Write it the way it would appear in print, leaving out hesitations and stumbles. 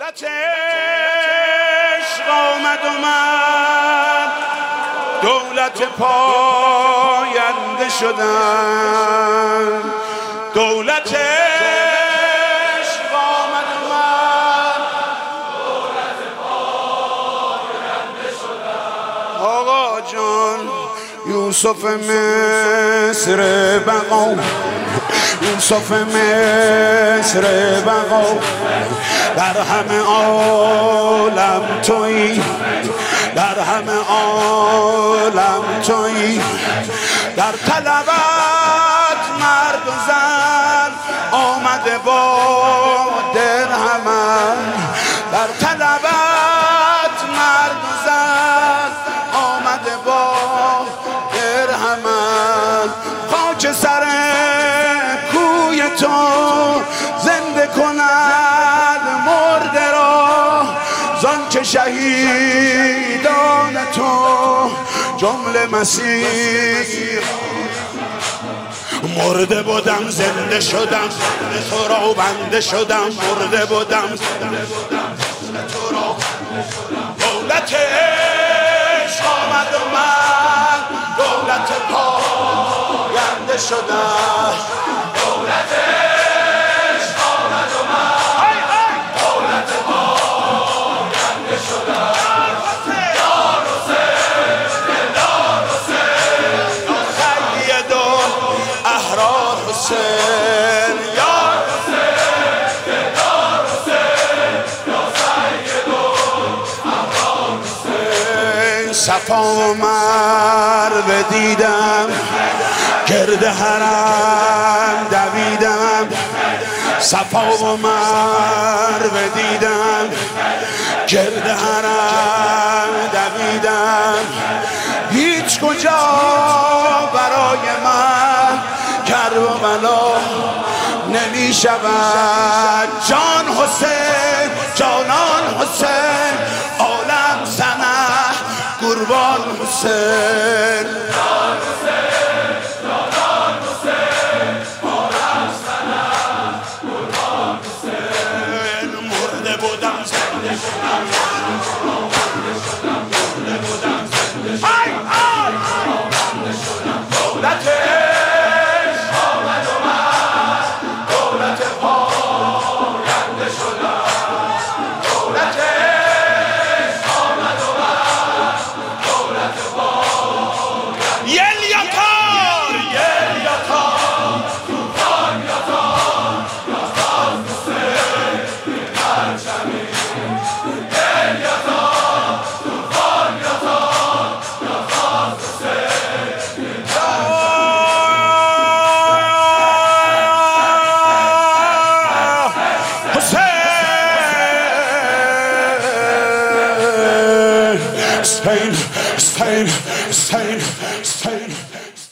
دولت عشق آمد دولت پاینده شدن. دولت عشق آمد دولت پاینده شدن. آقا جان یوسف مصر بقا، یوسف مصر بقا، در همه عالم تویی، در همه عالم تویی. در طلبت مرد و زن آمده با درهمن، در طلبت مرد و زن آمده با درهمن. خاک سر کوی تو زنده کند مرده را، زان که شهیدان تو جمله مسیح. مرده بودم زنده شدم، تو را بنده شدم. مرده بودم زنده شدم، تو را دولت عشق آمد و من دولت پاینده شدم. دولت عشق آمد و من دولت پاینده شدم. حسین یا حسین یا حسین یا سید احرار حسین. صفا و مروه دیدم، گرد حرم دویدم. صفا و مروه دیدم، گرد حرم دویدم. هیچ کجا برای من کربلا نمی شود. جان حسین جانان حسین، عالم سنه قربان حسین. جان حسین جانان حسین، عالم سنه قربان حسین. مرده بودم زنده شدم، مرده بودم زنده شدم. دولت Spain, Spain, Spain, Spain.